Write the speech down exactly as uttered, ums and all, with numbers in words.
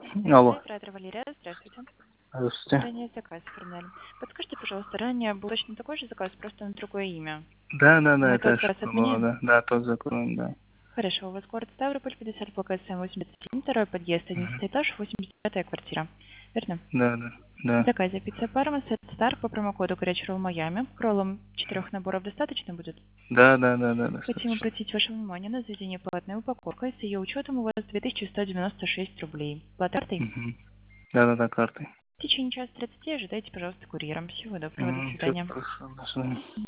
Алло. Оператор Валерия, здравствуйте. Здравствуйте. Ранее заказ оформляли. Подскажите, пожалуйста, ранее был точно такой же заказ, просто на другое имя. Да, да, да, Мы это тот что заказ было, отменяем? да. Да, тот закон, да. Хорошо, у вас город Ставрополь, пятьдесят, блок СМ восемьдесят семь, второй подъезд, Мгм. одиннадцатый этаж, восемьдесят пятая квартира. Верно? Да, да, В да. заказе пицца Парма, сет Стар по промокоду Горячий Ролл Майами. Кроллом четырех наборов достаточно будет? Да, да, да, да, Хотим достаточно. обратить ваше внимание на заведение платной упаковкой. С ее учетом у вас две тысячи сто девяносто шесть рублей. Плата картой? Угу. Да, да, да, картой. В течение часа тридцати ожидайте, пожалуйста, курьером. Всего доброго, до Угу. Все свидания. хорошо, до свидания.